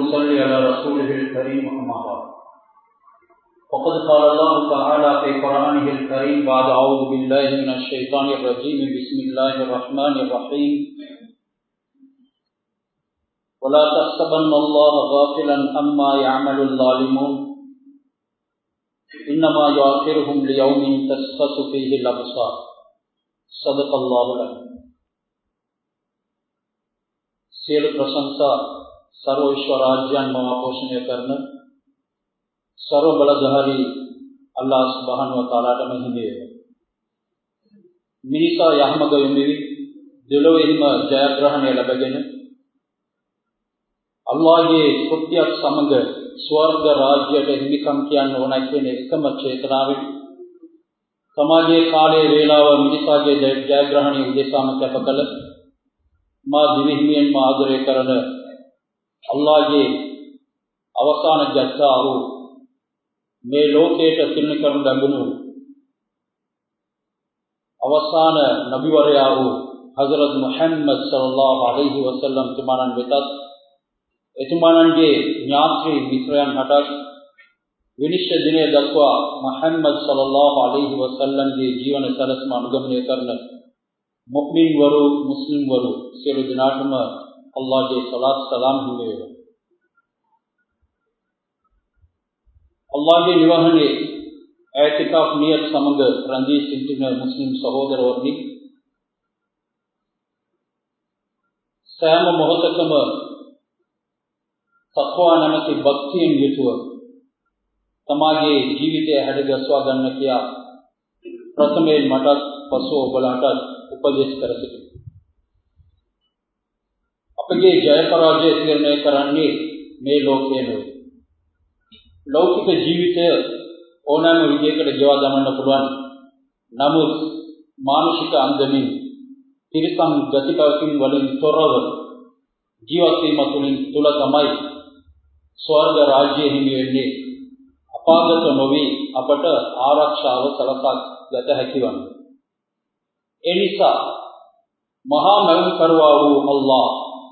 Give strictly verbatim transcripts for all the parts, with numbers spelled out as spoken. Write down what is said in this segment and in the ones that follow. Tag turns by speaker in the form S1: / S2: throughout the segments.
S1: نصلي على رسوله الكريم أما بعد فقد قال الله تعالى في قرآنه الكريم بعد أعوذ بالله من الشيطان الرجيم بسم الله الرحمن الرحيم ولا تحسبن الله غافلا عما يعمل الظالمون إنما يؤخرهم ليوم تشخص فيه الأبصار صدق الله العظيم. सियल प्रशंसा सर्व ईश्वराज्यान महापोषण करना सर्व बलधारी अल्लाह सुब्हानहु व तआला महिमे मिनिसा यहमग युमिवि दिलो इल्म जयग्रहण लबගෙන අල්ලාහ්ගේ කුත්‍යයක් සමග ස්වර්ග රාජ්‍යයට හිමිකම් කියන්න ඕන කියන එකම චේතනාවෙන් සමාජයේ කාලයේ වේලාව මිනිසාගේ ජයග්‍රහණය උදෙසාම කැප කළ මා දිවිහිමියෙන්ම ආදරය කරන අල්ලාහ්ගේ අවසාන ජත්තා වූ මේ ලෝකයට පිරිනි කරනු ලැබුණු අවසාන නබිවරයා වූ හසරත් මුහම්මද් සල්ලල්ලාහු අලයිහි වසල්ලම් තුමාණන් වෙතත් එතුමාණන්ගේ ඥාත්‍රි මිත්‍රයන් හටත් විනිශ්චය දිනය දක්වා මුහම්මද් සල්ලල්ලාහු අලයිහි වසල්ලම්ගේ ජීවන සැලැස්ම අනුගමනය කරන මුස්ලිම් වරු මුස්ලිම් වරු සියලු දෙනාටම අල්ලාහ්ගේ සලාත් සලාම් හිමිවේවා. අල්ලාහ්ගේ නිවහනේ ඒතිකාෆ් නියත් සමග රැඳී සිටින මුස්ලිම් සහෝදරවරුනි, සෑම මොහොතකම තක්වා නැමැති භක්තියෙන් යුතුව තමාගේ ජීවිතය හැඩගස්වා ගන්න කියා ප්‍රථමයෙන් මටත් පසුව ඔබලාටත් උපදෙස් කර සිටිනවා. අපගේ ජය පරාජය තීරණය කරන්නේ මේ ලෝකයේ නෙවෙයි. ලෞකික ජීවිතය ඕනෑම විදියකට ගෙවා ගමන්න පුළුවන්. නමුත් මානසික අන්දමින් තිරිසන් ගතිකවකින් වලින් තොරව ජීවත් වීම තුළින් තුල තමයි ස්වර්ග රාජ්‍ය හිමි වෙන්නේ. අපාගත නොවි අපට ආරක්ෂාව සලසා ගත හැකි වන්නේ. ඒ නිසා මහා මැවුම් කරවා වූ අල්ලාහ්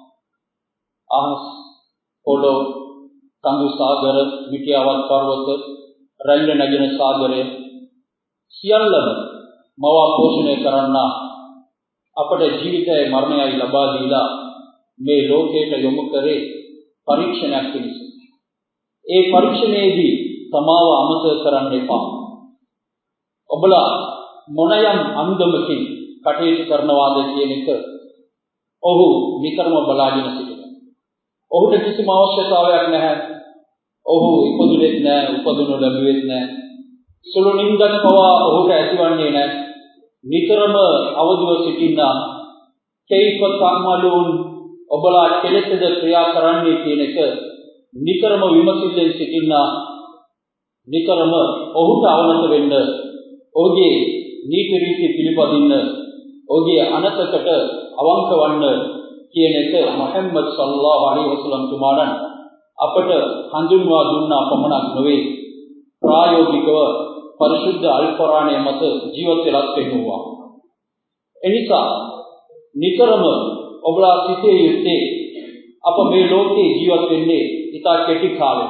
S1: අහස් පොළොව කඳු සාගර මිටියාවත් පර්වත රැල්ල නැගෙන සාගරය සියල්ලම මවා පෝෂණය කරන්නා අපට ජීවිතයේ මරණයයි ලබා දීලා මේ ලෝකයට යොමු කරේ පරීක්ෂණයක් පිණිස. ඒ පරීක්ෂණයේදී තමාව අමතක කරන්න එපා. ඔබලා මොනයම් අන්දමකින් කටයුතු කරනවාද කියන එක ඔහු විතරම බලාගෙන සිටිනවා. ඔහුට කිසිම අවශ්‍යතාවයක් නැහැ. ඔහු ඉපදුනේත් නැහැ, උපදුණු ලැබුවේත් නැහැ. සුළු නින්දක් පවා ඔහුට ඇතිවන්නේ නැහැ. නිතරම අවදිව සිටිනා කයිෆ තඅමලුන් ඔබලා කෙලෙසද ක්‍රියා කරන්නේ කියන එක නිතරම විමසිල්ලෙන් සිටිනා නිතරම ඔහුට අවනත වෙන්න, ඔහුගේ නීති රීති පිළිපදින්න, ඔහුගේ අනතකට අවංක වන්න කියන එක මුහම්මද් සල්ලල්ලාහු අලයිහි වසල්ලම් තුමාණන් අපට හඳුන්වා දුන්නා පමණක් නොවේ, ප්‍රායෝගිකව පරිශුද්ධ අල් කුර්ආනයේ මත ජීවත් වෙලා පෙන්වුවා. එනිසා නිතරම ඔබලා සිතේ යුත්තේ අප මේ ලෝකේ ජීවත් වෙන්නේ ඉතා කෙටි කාලයක්.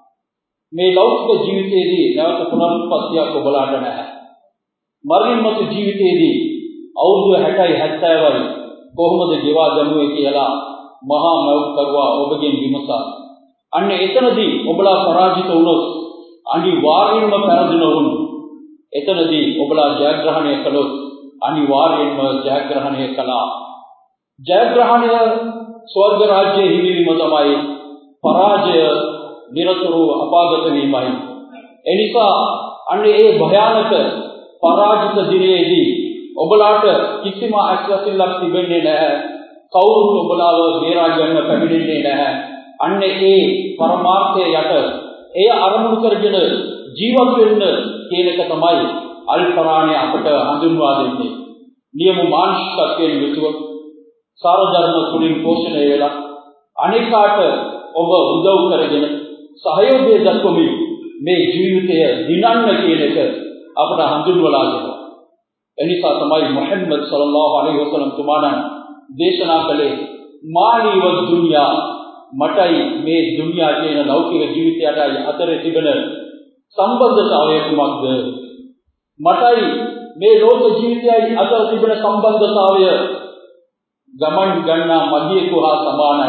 S1: මේ ලෞකික ජීවිතයේදී නැවත පුනරුත්පත්තියක් ඔබලාට නැහැ. මරණින් මතු ජීවිතයේදී අවුරුදු හැටයි හැත්තෑවයි කොහොමද ගෙවා දැමුවේ කියලා මහා මෞත් කරවා ඔබගෙන් විමසා. අන්න එතනදී ඔබලා පරාජිත වුණොත්, අනිවාර්යයෙන්ම පෙරදින වුණොත්, එතනදී ඔබලා ජයග්‍රහණය කළොත් අනිවාර්යයෙන්ම ජයග්‍රහණය කළා. ජයග්‍රහණය ස්වර්ග රාජ්‍යයේ හිමිවීම තමයි, පරාජය නිරතුරු අපාගත වීමයි. එනිසා අන්න ඒ භයානක පරාජිත දිනයේදී ඔබලාට කිසිම අස්වැසිල්ලක් තිබෙන්නේ නැහැ. කවුරුත් ඔබලාව බේරා ගන්න පැමිණෙන්නේ නැහැ. අන්න ඒ පරමාර්ථය යට එය අරමුණු කරගෙන ජීවත් වෙන්න කියන එක තමයි අල් කුර්ආනය අපට හඳුන්වා දෙන්නේ. නියම මානසිකත්වයෙන් යුතුව සාරධර්ම තුලින් පෝෂණය වෙලා අනිකාට ඔබ උදව් කරගෙන සහයෝගය දක්වමින් මේ ජීවිතය දිනන්න කියන එක අපට හඳුන්වලා දෙනවා. එනිසා තමයි මුහම්මද් සල්ලල්ලාහු අලයිහි වසල්ලම් තුමාණන් දේශනා කළේ මාලි ව දුන්යා මටයි මේ දුනියා කියන ලෞකික ජීවිතයටයි අතරේ තිබෙන සම්බන්ධතාවය කුමක්ද? මටයි මේ ලෝක ජීවිතයයි අතර තිබෙන සම්බන්ධතාවය ගමන් ගන්නා මගියෙකු හා සමානයි.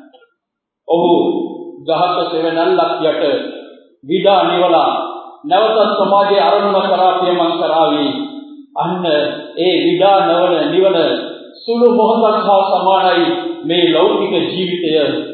S1: ඔහු ගහක සෙවණැල්ලක් යට විඩා නිවලා නැවත සමාජයේ අරමුණ කරා පියමන් කරાવી. අන්න ඒ විඩා නවන නිවන සුළු මොහොතක් හා සමානයි මේ ලෞකික ජීවිතය.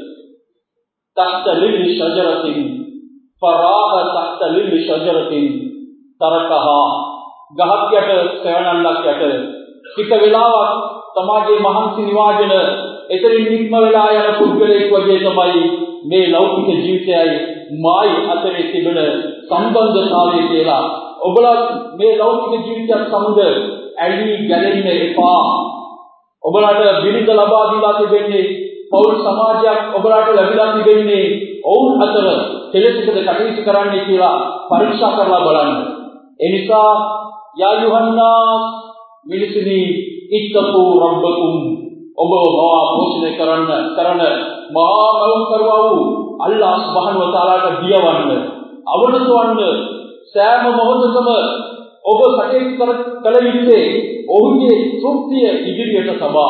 S1: තහත ලිල් ශජරතින් ෆරාහ තහත ලිල් ශජරතින් තරකහා. ගහක් යට සෙවණැල්ලක් යට ටික වෙලාවක් සමාජයේ මහන්සි නිවාගෙන එතරින් නික්ම වෙලා යන පුද්ගලයෙක් වගේ තමයි මේ ලෞකික ජීවිතයයි මායි අතරේ තිබෙන සම්බන්ධතාවය කියලා. ඔබලා මේ ලෞකික ජීවිතයත් සමග ඇලී ගැලෙන්න එපා. ඔබලාට විරුද්ධ ලබා දීලා තිබෙන්නේ පෞල් සමාජයක් ඔබලාට ලැබිලා තිබෙන්නේ ඔවුන් අතර කෙලෙසකද කටයුතු කරන්නේ කියලා පරීක්ෂා කරලා බලන්න. ඒ නිසා යා යුහන්නාස් මිනිසුනි ඉත්තකු රබ්බකුම් ඔබ මවා පෝෂණය කරන්න කරන මහා මෞන් කරවා වූ අල්ලාහ් සුබ්හානහු වතාලාට බියවන්න අවනතවන්න සෑම මොහොතකම ඔබ කටයුතු කළ යුත්තේ ඔහුගේ තෘප්තිය ඉදිරියට තබා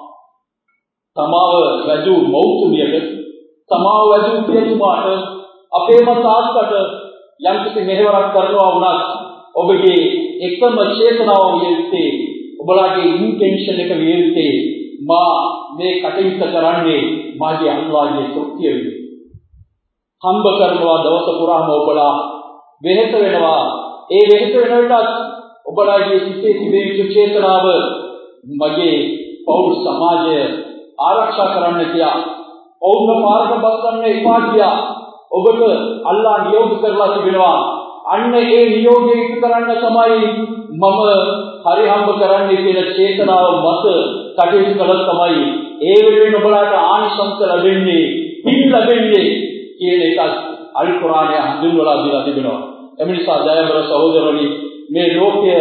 S1: තමාව වැජු මෞතුමියට තමාව වැජු පියතුමාට අපේම තාත්තට යම් කිසි මෙහෙවරක් කරනවා වුණත් ඔබගේ එකම චේතනාව විය යුත්තේ ඔබලාගේ ඉන්ටෙන්ෂන් එක විය යුත්තේ මා මේ කටයුත්ත කරන්නේ මාගේ අල්ලාහගේ තෘප්තිය වෙනුවෙන්. හම්බ කරනවා දවස පුරාම ඔබලා වෙහෙස වෙනවා. ඒ වෙහෙස වෙන විටත් ඔබලාගේ සිතේ තිබෙන චේතනාව මගේ පෞල් සමාජය ආරක්ෂා කරන්න කියලා ඔවුන්ව පාරක බස්සන්න එපා කියලා ඔබට අල්ලාහ් නියෝග කරලා තිබෙනවා. අන්න ඒ නියෝගය ඉටු කරන්න තමයි මම හරි හම්බ කරන්නේ කියන චේතනාව මත කටයුතු කළොත් තමයි ඒ වෙනුවෙන් ඔබලාට ආනිසංස ලැබෙන්නේ, පින් ලැබෙන්නේ කියන එකත් අල් කුර්ආනය හඳුන්වලා දීලා තිබෙනවා. එම නිසා දයාබර සහෝදරනි, මේ ලෝකය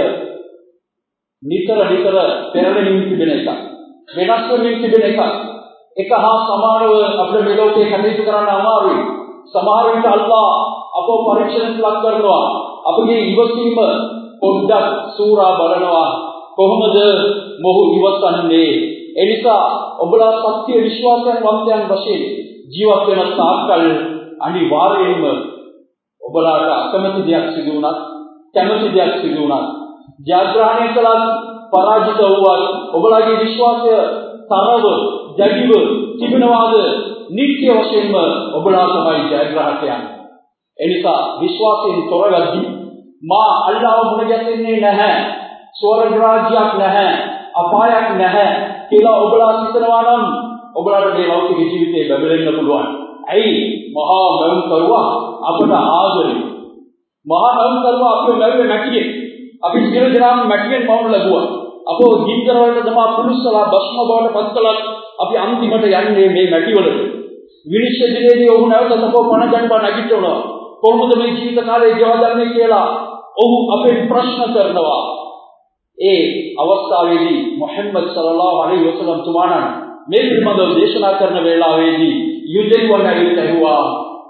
S1: නිතර නිතර පෙරළෙමින් තිබෙන එක, වෙනස් වෙමින් තිබෙන එක, එක හා සමානව අපේ මේ ලෝකයේ කටයුතු කරන්න අමාරුයි. සමහර විට අල්ලාහ් අපව පරීක්ෂණයට ලක් කරනවා. අපගේ ඉවසීම පොඩ්ඩක් සූරා බලනවා. කොහොමද මොහු ඉවසන්නේ? එනිසා ඔබලා සත්‍ය විශ්වාසයන් වන්තයන් වශයෙන් ජීවත් වෙන තාක්කල් අනිවාර්යයෙන්ම ඔබලාට අකමැති දෙයක් සිදු වුණත්, කැමති දෙයක් සිදු වුණත්, ජයග්‍රහණය කළත්, පරාජිත වුණත් ඔබලාගේ විශ්වාසය තරව ජඩිව තිබෙනවාද? නිත්‍ය වශයෙන්ම ඔබලා තමයි ජයග්‍රාහකයන්. එනිසා විශ්වාසයෙන් තොරවදී මා අල්ලාහව මුණ ගැසෙන්නේ නැහැ, ස්වර්ග රාජ්‍යයක් නැහැ, අපායක් නැහැ කියලා ඔබලා හිතනවා නම් ඔබලාට මේ ලෞකික ජීවිතේ බැබලෙන්න පුළුවන්. ඇයි? මහා මෞන් කරුවා අපට ආදරේ. මහා මෞන් කරුවා අපේ මැවිලේ මැටියේ. අපි සියලු දෙනාම මැටියෙන් මවුන් ලැබුවා. අපෝ ගින්දර වලට තමා පුරුස්සලා භස්ම බවට පත් කළත් අපි අන්තිමට යන්නේ මේ මැටිවලට. විනිශ්චය දිනේදී ඔහු නැවත තපෝ පණ ගන්නවා නැගිටිනවා. කොහොමද මේ ජීවිත කාලේ ජීවදන්නේ කියලා ඔහු අපේ ප්‍රශ්න කරනවා. ඒ අවස්ථාවේදී මුහම්මද් සල්ලල්ලාහු අලයිහි වසල්ලම් තුමාණන් මේ පිළිබඳව දේශනා කරන වේලාවේදී යුදෙව්වන් ඇවිල්ලා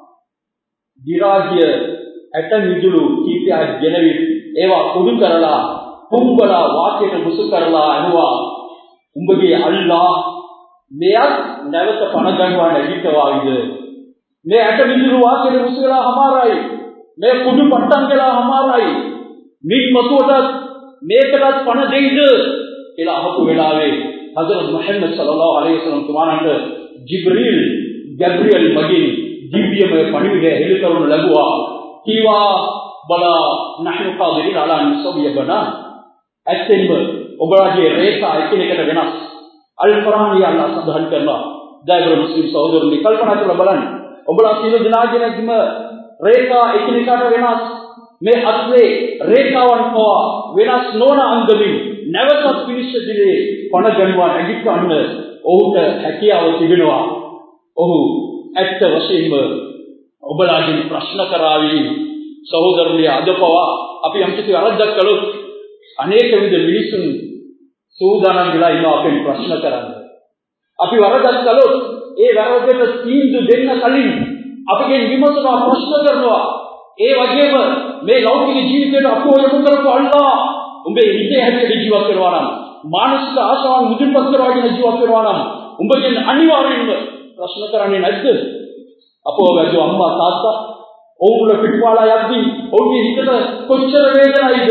S1: දිරාජ්‍ය ඇට මිදුළු කීපයක් ගෙනවිත් ඒවා කුඩු කරලා පුම්බලා වාක්‍යයට මුසු කරලා අනුවා උඹගේ අල්ලාහ් මෙයක් නැවත පණ ගන්නවා නැගිටවායිද? මේ ඇට මිදුළු වාක්‍යයට මුසු කරලා හමාරයි, මේ කුඩු පට්ටම් කළා හමාරයි, මිත් මතුවට මේකටත් පණ දෙයිද කියලා අහපු වෙලාවේ හදරත් මුහම්මද් සල්ලල්ලාහු අලයිහි වසල්ලම් තුමාණන්ට ජිබ්‍රීල් ගැබ්‍රියල් මගින් දිව්‍යමය පණිවිඩය හෙළි කරනු ලැබුවා. කීවා බලා නහ්නු කාදිරින් අලා නිසවිය බනා. ඇත්තෙන්ම ඔබලාගේ රේඛා එකිනෙකට වෙනස්. අල් කුර්ආනයේ අල්ලාහ් සඳහන් කරනවා. දයබර මුස්ලිම් සහෝදරනි, කල්පනා කරලා බලන්න. ඔබලා සියලු දෙනාගේම රේඛා එකිනෙකට වෙනස්. මේ අත්ලේ රේඛාවන් පවා වෙනස් නොවන අන්දමින් නැවතත් විනිශ්චය දිනේ පණ ගන්නවා නැගිටවන්න ඔහුට හැකියාව තිබෙනවා. ඔහු ඇත්ත වශයෙන්ම ඔබලාගෙන් ප්‍රශ්න කරાવી. සහෝදරනි, අද පවා අපි යම්කිසි වරදක් කළොත් අනේක විද මිනිසුන් සූදානම් වෙලා ඉන්නවා අපෙන් ප්‍රශ්න කරන්න. අපි වරදක් කළොත් ඒ වැරද්දට තීන්දුව දෙන්න කලින් අපගෙන් විමසනවා ප්‍රශ්න කරනවා. ඒ වගේම මේ ලෞකික ජීවිතයට අපව යොමු කරපු අල්ලා උඹේ හිතේ හැටියට ජීවත් වෙනවා නම් මානසික ආශාවන් මුදුන්පත් කරගෙන ජීවත් වෙනවා නම් උඹගෙන් අනිවාර්යෙන්ම ප්‍රශ්න කරන්නේ නැද්ද? අපෝ වැදු අම්මා තාත්තා ඔවුන්ගේ පිටුපාලා යද්දී ඔවුන්ගේ හිතට කොච්චර වේදනයිද?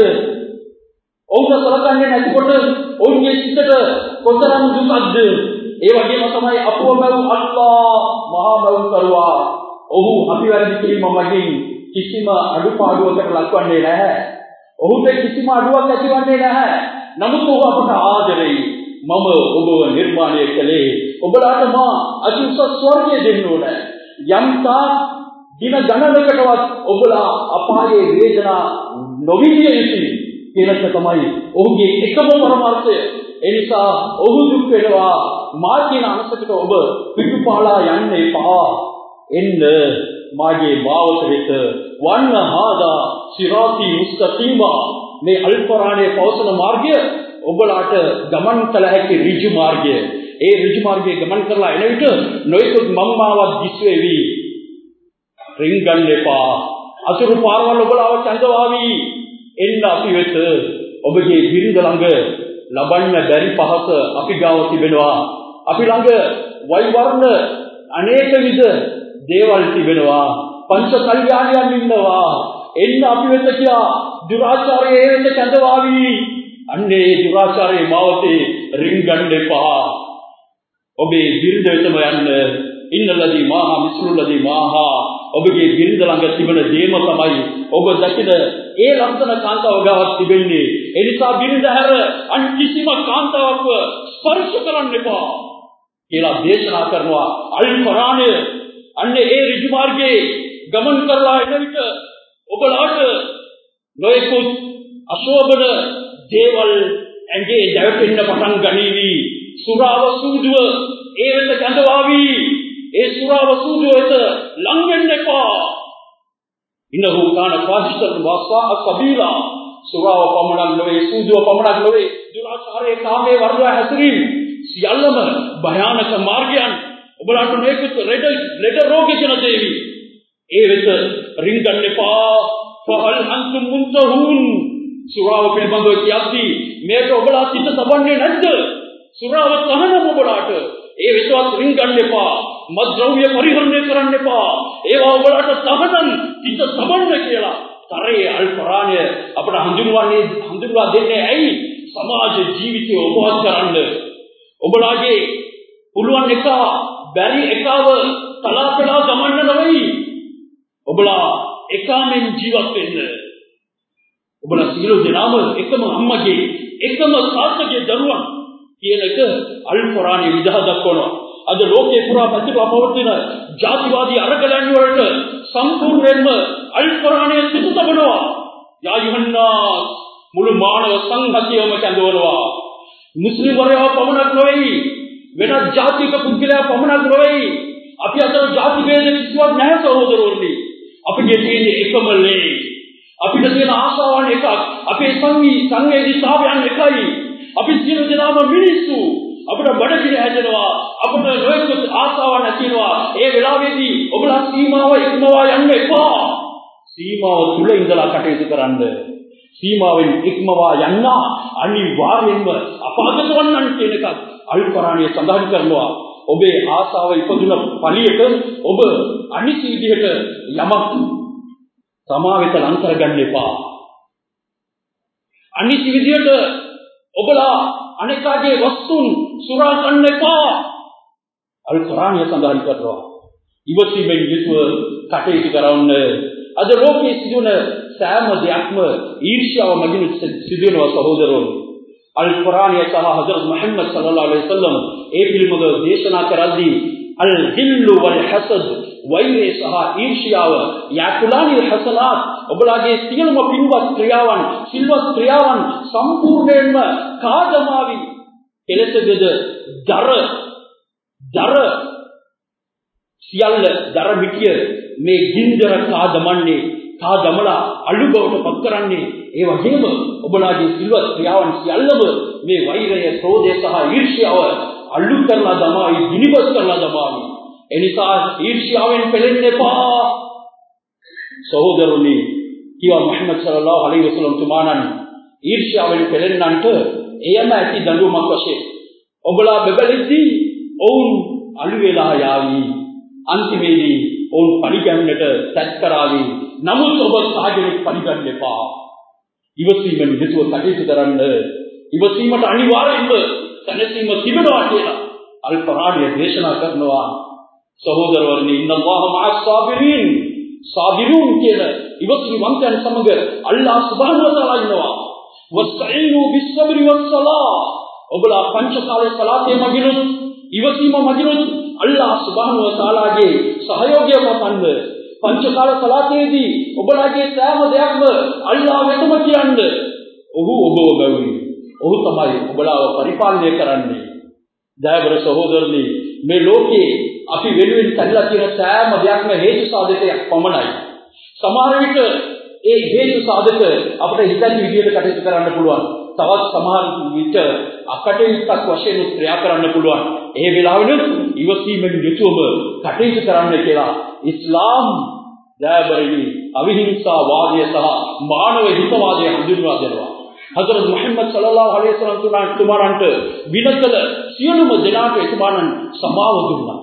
S1: ඔවුන් සලකන්නේ නැතිකොට ඔවුන්ගේ හිතට කොතරම් දුකක්ද? ඒ වගේම තමයි අපව වැදු අල්ලා මහා මවුන් කරුවා. ඔහු අපි වැරදි කිරීම මගින් කිසිම අඩුපාඩුවකට ලක්වන්නේ නැහැ. ඔහුට කිසිම අඩුවක් ඇතිවන්නේ නැහැ. නමුත් ඔහු අපට ආදරෙයි. මම ඔබව නිර්මාණය කළේ ඔබලාට මා අතිඋස ස්වර්ගය දෙන්න ඕනේ. යම්තා දින ගණනකටවත් ඔබලා අපායේ වේදනා නොවිඳිය යුතුයි කියන එක තමයි ඔහුගේ එකම පරමාර්ථය. ඒ නිසා ඔහු දුක් වෙනවා මා කියන අනසකට ඔබ පිටුපාලා යන්න එපා. එන්න මාගේ මාවත වෙත වන්න හාදා සිරාති මුස්තකීමා. මේ අල් කුර්ආනයේ පවසන මාර්ගය ඔබලාට ගමන් කළ හැකි ඍජු මාර්ගය. ඒ ඍජු මාර්ගයේ ගමන් කරලා එන විට නොයෙකුත් මම්මාවක් දිස්වේවි. රින්ගන්න එපා. අසුරු පාරවල් ඔබලාව චන්දවාවි. එන්න අපි වෙත ඔබගේ බිරිඳ ළඟ ලබන්න බැරි පහස අපි ගාව තිබෙනවා. අපි ළඟ වෛවර්ණ අනේක විද දේවල් තිබෙනවා. පංච කල්යාණයන් ඉන්නවා. එන්න අපි වෙත කියා දුරාචාරයේ වෙත චන්දවාවි. අන්නේ දුරාචාරයේ මාවතේ රින්ගන්න එපා. ඔබේ බිරිඳ වෙතම යන්න. ඉන්නලදී මාහා මිස්රුලදී මාහා. ඔබගේ බිරිඳ ළඟ තිබෙන දේම තමයි ඔබ දකින ඒ ලක්ෂණ කාන්තාව ගාවක් තිබෙන්නේ. ඒ නිසා බිරිඳ හැර අන් කිසිම කාන්තාවක්ව ස්පර්ශ කරන්න එපා කියලා දේශනා කරනවා අල් කුර්ආනය. අන්නේ ඒ ඍජු මාර්ගයේ ගමන් කරලා එන විට ඔබලාට නොයෙකුත් අශෝභන දේවල් ඇඟේ දැවෙන්න පටන් ගනීවි. සුරාව සූදුව ඒ වෙත කැඳවාවි. ඒ සුරාව සූදුව වෙත ලං වෙන්න එපා. ඉන්නහු කාන ෆාහිෂතන් වාසා අකබීලා. සුරාව පමණක් නොවේ, සූදුව පමණක් නොවේ, දුරාචාරයේ කාමයේ වර්ධව හැසිරීම සියල්ලම භයානක මාර්ගයන්. ඔබලාට නොයෙකුත් ලෙඩ ලෙඩ රෝග ජන දේවි. ඒ වෙත රින්ගන්න එපා. ෆහල් අන්තුම් මුන්තහුන්. සුරාව පිළිබඳව කියද්දී මේක ඔබලා සිත තබන්නේ නැද්ද? සුරාව තහනම් ඔබලාට. ඒ වෙතවත් රින්ගන්න එපා. මද්ද්‍රව්‍ය පරිහරණය කරන්න එපා. ඒවා ඔබලාට තහනම් සිත තබන්න කියලා තරයේ අල් කුර්ආනය අපට හඳුන්වන්නේ හඳුන්වා දෙන්නේ ඇයි? සමාජ ජීවිතය උපවත් කරන්න. ඔබලාගේ පුළුවන් එක බැරි එකව තලාපලා ගමන්න නෙවෙයි. ඔබලා එකමෙන් ජීවත් වෙන්න. ඔබලා සියලු දෙනාම එකම අම්මගේ එකම තාත්තගේ දරුවන් කියන එක අල් කුර්ආනයේ විදහා දක්වනවා. අද ලෝකේ පුරා පැතිරලා පවතින ජාතිවාදී අරගලයන් වලට සම්පූර්ණයෙන්ම අල් කුර්ආනයේ සිත තබනවා. යා යුහන්නාස් මුළු මානව සංහතියම කැඳවනවා. මුස්ලිම් වරයව පමණක් නොවේ, වෙනත් ජාතික පුද්ගලයා පමණක් නොවේ. අපි අතර ජාති ભેද කිසිවක් නැහැ සහෝදරවරුනි. අපිට තියෙන එකම ලේ. අපිට තියෙන ආශාවන් එකක්. අපේ සංවි සංවේදීතාවයන් එකයි. අපි සියලු දෙනාම මිනිස්සු. අපිට බඩගිනි හැදෙනවා. අපිට නොයෙකුත් ආශාවන් ඇතිවෙනවා. ඒ වෙලාවේදී ඔබලා සීමාව ඉක්මවා යන්න එපා. සීමාව තුල ඉඳලා කටයුතු කරන්න. සීමාවෙන් ඉක්මවා යන්න අනිවාර්යෙන්ම අපාගත වන්නන් කියන එකත් අල් කුර්ආනයේ සඳහන් කරනවා. ඔබේ ආශාව ඉපදුන පළියට ඔබ අනිසි විදිහට යමක් සමාවෙත ලං කරගන්න එපා. අනිසි විදිහට ඔබලා අනෙකාගේ වස්තුන් සුරා ගන්න එපා. අල් කුර්ආනයේ සඳහන් කරනවා. ඉවසීමෙන් යුතුව කටයුතු කරන්න. අද ලෝකයේ සිදුවන සෑම දෙයක්ම ඊර්ෂ්‍යාව මගින් සිදුවෙනවා සහෝදරවරුනි. අල් කුර්ආනයේ සහ හදරත් මුහම්මද් සල්ලල්ලාහු අලයිහි වසල්ලම් ඒ පිළිබඳව දේශනා කරද්දී අල් හිල්ලු වල් හසද් වෛරය සහ ඊර්ෂ්‍යාව යාකුලානි හසනාත් ඔබලාගේ සියලුම පින්වත් ක්‍රියාවන් සිල්වත් ක්‍රියාවන් සම්පූර්ණයෙන්ම කාදමාවි. එලෙසද දර දර සියල්ල දර මිටිය මේ ගින්දර කාදමන්නේ කාදමලා අලු බවට පත් කරන්නේ. ඒ වගේම ඔබලාගේ සිල්වත් ක්‍රියාවන් සියල්ලම මේ වෛරය, ක්‍රෝධය සහ ඊර්ෂ්‍යාව අලු කරලා දමාවි, දිනිබස් කරලා දමාවි. එනිසා ඊර්ෂ්‍යාවෙන් පෙළෙන්න එපා. සහෝදරනි, කිව්වා මුහම්මද් සල්ලල්ලාහු අලයිහි වසල්ලම් තුමාණන් ඊර්ෂ්‍යාවෙන් පෙළෙන්නන්ට එයම ඇති දඬුවමක් වශයෙන් ඔබලා බබලෙද්දී ඔවුන් අලු වෙලා යාවි. අන්තිමේදී ඔවුන් පරිගන්නට තත් කරાવી. නමුත් ඔබ සාජනෙක් පරිගන්න එපා. ඉවසීමෙන් යුතුව කටයුතු කරන්න. ඉවසීමට අනිවාර්යෙන්ම සැනසීම තිබෙනවා කියලා අල් කුර්ආනය දේශනා කරනවා. සහෝදරවරුනි, ඉන්නල්ලාහ මඅස් සාබිරින්, සාබිරුන් කියන ඉවසීමෙන් සමග අල්ලාහ් සුබ්හානහු වතාලා ඉන්නවා. වස්තഈනු බිස්සබ්රි වස්සලා. ඔබලා පංචකාලේ සලාතේ මගිනුත් ඉවසීම මගිනුත් අල්ලාහ් සුබ්හානහු වතාලාගේ සහයෝගය ලබන්න. පංචකාල සලාතේදී ඔබලාගේ සෑම දෙයක්ම අල්ලාහ් වෙතම කියන්නේ. ඔහු ඔබව ගෞරවයි. ඔහු තමයි ඔබලාව පරිපාලනය කරන්නේ. දයාබර සහෝදරනි, මේ ලෝකේ අපි වෙනුවෙන් කළා කියන සෑම දෙයක්ම හේතු සාධකයක් පමණයි. සමහර විට ඒ හේතු සාධක අපිට හිතන විදිහට කටයුතු කරන්න පුළුවන්. තවත් සමහර විට අකටයුත්තක් වශයෙන් ක්‍රියා කරන්න පුළුවන්. ඒ වෙලාවෙත් ඉවසීමෙන් යුතුවම කටයුතු කරන්න කියලා ඉස්ලාම් දයාබරනි අවිහිංසා වාදය සහ මානව හිතවාදය හඳුන්වා දෙනවා. හදරත් මුහම්මද් සල්ලල්ලාහු අලයිහි වසල්ලම් තුමාණන්ට විනකල සියලුම දෙනාට එතුමාණන් සමාව දුන්නා.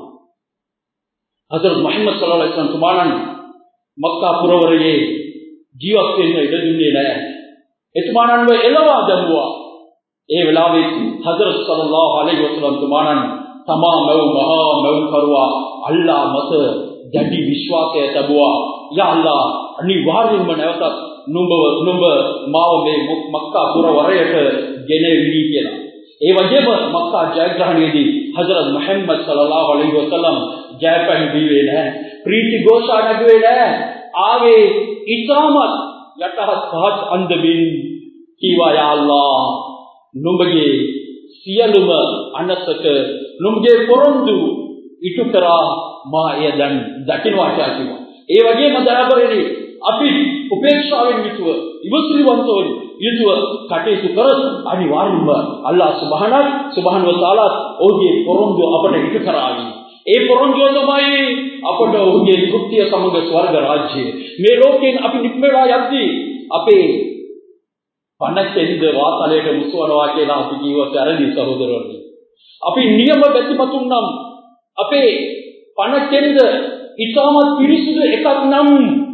S1: හදරත් මුහම්මද් සල්ලල්ලාහු අලයිහි වසල්ලම් තුමාණන් මක්කා පුරවරයේ ජීවත් වෙන්න ඉඩ දුන්නේ නැහැ. එතුමාණන්ව එළවා දැමුවා. ඒ වෙලාවේ හදරත් සල්ලල්ලාහු අලයිහි වසල්ලම් තුමාණන් තමා මව මහා මව කරුවා අල්ලාහ් මත දැඩි විශ්වාසය තබුවා. යා අල්ලාහ්, අනිවාර්යෙන්ම නැවතත් නුඹ නුඹ මාව මේ මක්කා පුරවරයට ගෙනෙවි කියලා. ඒ වගේම මක්කා ජයග්‍රහණයේදී හදරත් මුහම්මද් සල්ලල්ලාහු අලයිහි වසල්ලම් ජයපැන් දීවේ නැහැ. ප්‍රීති ഘോഷා නැගුවේ නැහැ. ආවේ ඉතාමත් යටහත් පහත් අන්දමින් කීවා යා අල්ලාහ්, නුඹගේ සියලුම අනසක නුඹගේ පොරොන්දු ඉටු කරා මා එය දැන් දකින්නවා කියලා. ඒ වගේම දයාබරනි, අපි උපේක්ෂාවෙන් යුතුව ඉවසිලිවන්තව යුතුව කටයුතු කරත් අනිවාර්යයෙන්ම අල්ලාහ් සුබ්හානහු සුබ්හානහු වතාලා ඔහුගේ පොරොන්දු අපට ඉටු කරાવી. ඒ පොරොන්දුව තමයි අපට ඔහුගේ කෘත්‍ය සමග ස්වර්ග රාජ්‍යය. මේ ලෝකයෙන් අපි නික්මලා යද්දී අපේ පණකෙන්ද වාතලයට මුසවනවා කියලා අපි ජීවත් ඇරදී සහෝදරවරුනි. අපි නියම බැතිමතුන් නම් අපේ පණකෙන්ද ඉතාමත් පිරිසිදු එකක් නම්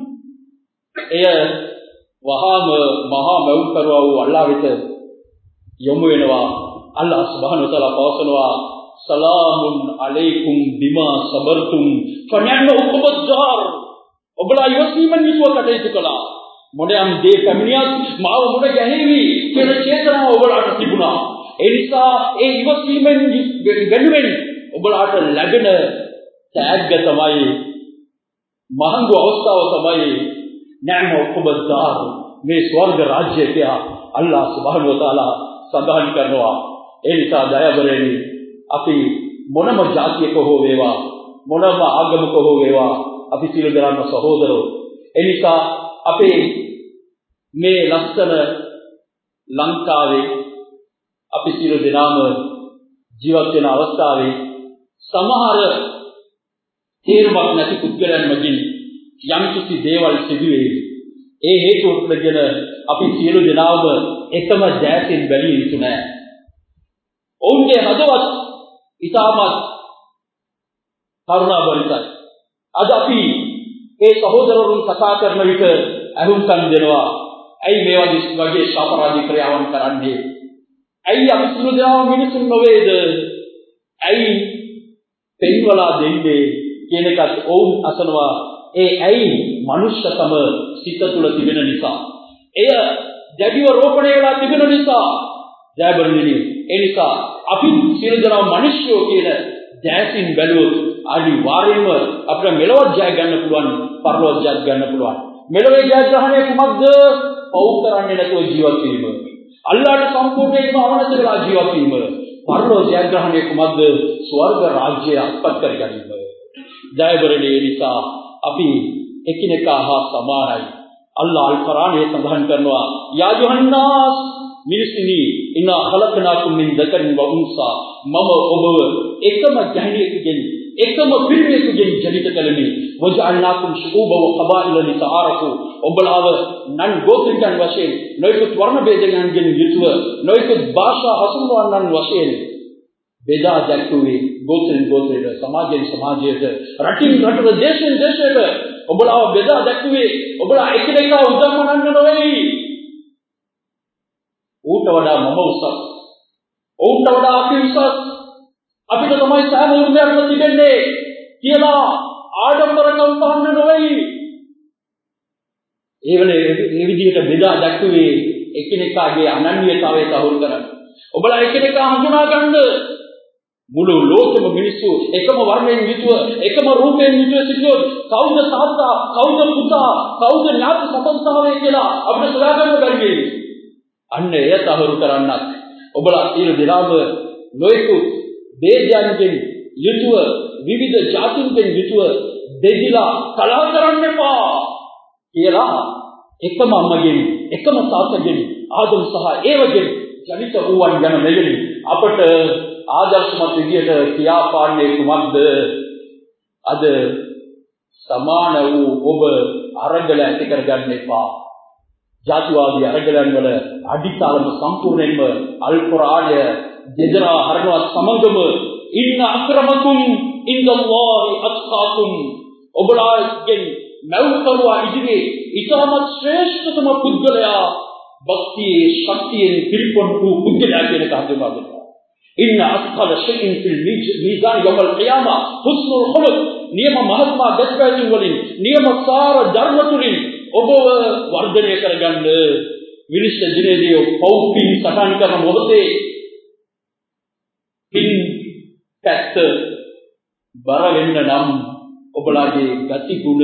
S1: එය වහාම මහා මව් කරවා වූ අල්ලාහ් වෙත යොමු වෙනවා. අල්ලාහ් සුබ්හානහු වතාලා පවසනවා, සලාමුන් අලයිකුම් බිමා සබර්තුම් ෆනිअम උක්බද්දාර්. ඔබලා ඉවසීමෙන් යුතුව කටයුතු කළා. මොඩයන් දේ පැමිණියත් මාව මුඩ ගැහිවි කියන චේතනාව ඔබලාට තිබුණා. ඒ නිසා ඒ ඉවසීමෙන් වෙනුවෙන් ඔබලාට ලැබෙන තෑග්ග තමයි, මහඟු අවස්ථාව තමයි නිअम උක්බද්දාර්, මේ ස්වර්ග රාජ්‍යය කියලා අල්ලාහ් සුබ්හානහු වතාලා සඳහන් කරනවා. ඒ නිසා දයාබරනි, අපි මොනම ජාතියක හෝ වේවා, මොනම ආගමක හෝ වේවා, අපි සියලු දෙනාම සහෝදරෝ. ඒ නිසා අපේ මේ ලස්සන ලංකාවේ අපි සියලු දෙනාම ජීවත් වෙන අවස්ථාවේ සමහර තේරුමක් නැති පුද්ගලයන් මගින් යම් කිසි දේවල් සිදුවේ. ඒ හේතු උත්ගෙන අපි සියලු දෙනාම එකම දැසින් බැලිය යුතු නැහැ. ඔවුන්ගේ හදවත් ඉතාමත් කරුණාබරිතයි. අද අපි ඒ සහෝදරවරුන් කතා කරන විට අහුම්කම් දෙනවා. ඇයි මේ වගේ වගේ ශාපරාධී ක්‍රියාවන් කරන්නේ? ඇයි අපි සියලු දෙනාම මිනිසුන් නොවේද? ඇයි පෙන්වලා දෙන්නේ කියන එකත් ඔවුන් අසනවා. ඒ ඇයි මනුෂ්‍යකම සිත තුළ තිබෙන නිසා. එය දැඩිව රෝපණය වෙලා තිබෙන නිසා. ජයබරණිනි, ඒ නිසා අපි සියලු දෙනාම මිනිස්යෝ කියන දැසින් බැලුවොත් අනිවාර්යයෙන්ම අපිට මෙලොවත් ජය ගන්න පුළුවන්, පරලොවත් ජය ගන්න පුළුවන්. මෙලොවේ ජයග්‍රහණය කුමක්ද? පව් කරන්නේ නැතුව ජීවත් වීම. අල්ලාහට සම්පූර්ණයෙන්ම අවනත වෙලා ජීවත් වීම. පරලොව ජයග්‍රහණය කුමක්ද? ස්වර්ග රාජ්‍යය අත්පත් කර ගැනීම. ජයබරණිය, නිසා අපි එකිනෙකා හා සමානයි. අල්ලාහ් අල් කුර්ආනයේ සඳහන් කරනවා, යා යුහන්නාස්, මිනිසුනි, ඉන්නා ඛලක්නාකුම් මින් දකරින් ව උන්සා, මම ඔබව එකම ගැහණියකගෙන් එකම පිරිමියෙකුගෙන් ජනිත කළෙමි. වජඅල්නාකුම් ශුූබව වඛබාኢල ලිතආරෆු. ඔබලාව නන් ගෝත්‍රිකයන් වශයෙන් නොයෙකුත් වර්ණ ભેදයන්ගෙන් යුතුව නොයෙකුත් භාෂා හසුරුවන්නන් වශයෙන් බෙදා දැක්වුවේ ගෝත්‍රෙන් ගෝත්‍රයට, සමාජයෙන් සමාජයට, රටින් රටට, දේශෙන් දේශයට ඔබලාව බෙදා දැක්වුවේ ඔබලා එකිනෙකා උදම්මනන්න නොවේ. ඌට වඩා මම උසස්, ඌට වඩා අපි උසස්, අපිට තමයි සෑම උරුමයක්ම තිබෙන්නේ කියලා ආඩම්බරකම් පහන්න නොවේ. ඒ වෙලේ මේ විදිහට බෙදා දැක්වුවේ එකිනෙකාගේ අනන්‍යතාවය තහවුරු කරන්න. ඔබලා එකිනෙකා හඳුනා ගන්න. මුළු ලෝකෙම මිනිස්සු එකම වර්ණයෙන් යුතුව, එකම රූපයෙන් යුතුව සිටියොත් කවුද තාත්තා, කවුද පුතා, කවුද ඥාති සම්බන්ධතාවය කියලා අපිට සොයාගන්න බැරි වෙයි. අන්න එය තහවුරු කරන්නත් ඔබලා ඊළ දිනාම නොයෙකුත් දේශයන්ගෙන් යුතුව, විවිධ ජාතින්ගෙන් යුතුව දෙදිලා කලහ කරන්න එපා කියලා එකම අම්මගෙන්, එකම තාත්තගෙන්, ආදම් සහ ඒවගෙන් ජනිත වූවන් ගැන මෙලෙවි අපට ආදර්ශමත් විදියට කියාපාන්නේ කුමක්ද? අද සමාන වූ ඔබ අරගල ඇති කරගන්න එපා. ජාතිවාදී අරගලන් වල අඩිතාලම සම්පූර්ණයෙන්ම අල් කුර්ආනය දෙදරා හරනවත් සමගම ඉන්න අක්‍රමකුම් ඉන්දල්ලාහි අත්කාකුම්. ඔබලාගෙන් මෞකරුවා ඉදිරියේ ඉතාමත් ශ්‍රේෂ්ඨතම පුද්ගලයා භක්තියේ ශක්තියෙන් පිරිපොන් වූ පුද්ගලයා කියන කහඳුනා දෙනවා. ඉන්න අත්කල ෂයින් ෆිල් මීසාන් යවල් ඛියාමා හුස්නුල් ඛුලුක්. නියම මහත්මා දස්පැතුම් වලින්, නියම සාර ධර්ම තුලින් ඔබව වර්ධනය කරගන්න. විනිශ්චය දිනේදී පෞපින් සටන් කරන මොහොතේ පින් පැත්ත බර වෙන්න නම් ඔබලාගේ ගති ගුණ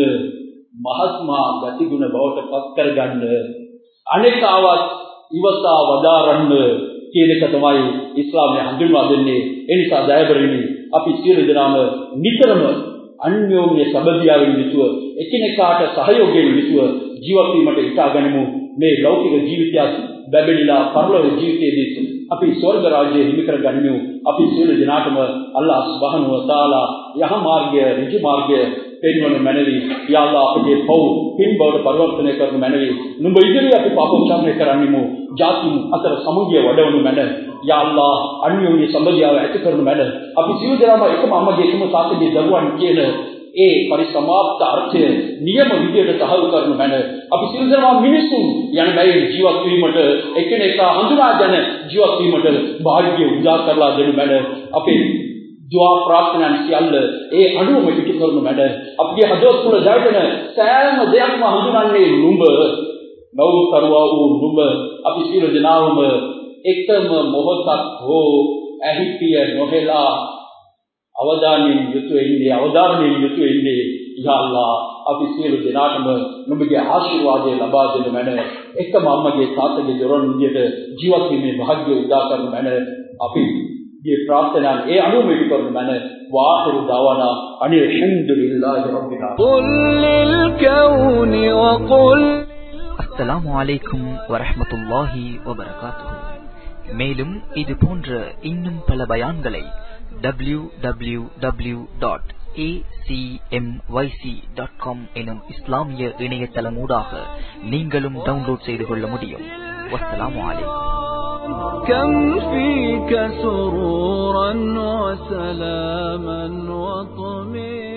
S1: මහත්මා ගති ගුණ බවට පත් කරගන්න. අනේකාවත් ඉවසා වදාරන්න කියන එක තමයි ඉස්ලාමය හඳුන්වා දෙන්නේ. ඒ නිසා දයබරිනි, අපි සියලු දෙනාම නිතරම අන්‍යෝන්‍ය සබඳියාවෙන් යුතුව, එකිනෙකාට සහයෝගයෙන් යුතුව ජීවත් වීමට ඉතා ගනිමු. මේ ලෞකික ජීවිතයත් බැබෙලිලා පරලෝක ජීවිතයේදී අපි ස්වර්ග රාජ්‍යය හිමි කර ගනිමු. අපි සියලු දෙනාටම අල්ලාහ් සුබ්හානහු වතාලා යහ මාර්ගය, ඍජු මාර්ගය පෙන්වන මැනවි. යා අල්ලාහ් අපගේ පව් පින් බවට පරිවර්තනය කරන මැනවි. නුඹ ඉදිරියේ අපි පාප උච්චාරණය කරන්නෙමු. ජාතින් අතර සමුගිය වඩවනු මැන. යා අල්ලාහ් අන්‍යෝන්‍ය සම්බන්ධතාවය ඇති කරනු මැන. අපි සියලු දෙනාම එකම අම්මගේ එකම තාත්තගේ දරුවන් කියන ඒ පරිසමාප්ත අර්ථය නියම විදියට තහවුරු කරනු මැන. අපි සියලු දෙනාම මිනිසුන් යන බැයි ජීවත් වීමට, එකිනෙකා හඳුනාගෙන ජීවත් වීමට වාග්ය උදා කරලා දෙනු මැන. අපේ දුආ ප්‍රාර්ථනා සියල්ල ඒ අනුවම පිටු කරනු මැන. අපගේ හදවත තුළ දැවෙන සෑම දෙයක්ම හඳුනන්නේ නුඹ. නවුතරුවා වූ නුඹ. අපි සියලු දෙනාම එකම මොහොතක් හෝ ඇහිපිය නොහෙලා අවදානයෙන් යුතුව ඉන්නේ, අවධානයෙන් යුතුව ඉන්නේ. යා අල්ලාහ් අපි සියලු දෙනාටම නුඹගේ ආශිර්වාදය ලබා දෙනු මැන. එකම අම්මගේ තාත්තගේ දරුවන් විදියට ජීවත් වීමේ වාග්ය උදා කරනු මැන. අපි මේ ප්‍රාර්ථනා ඒ අනුව මෙහි කරනු මැන. වාහිරු දාවානා අනිල් හම්දුලිල්ලාහි රබ්බිල් ආලමීන්. කුල් කෞනි වකුල්.
S2: அஸ்ஸலாமு அலைக்கும் வரஹ்மத்துல்லாஹி வபரகாத்துஹு. மேலும் இது போன்ற இன்னும் பல பயான்களை W W W dot A C M Y C dot com எனும் இஸ்லாமிய இணையதளமூடாக நீங்களும் டவுன்லோட் செய்து கொள்ள முடியும். வஸ்ஸலாமு அலைக்கும். كم فيك سرورا وسلاما وطمئنانا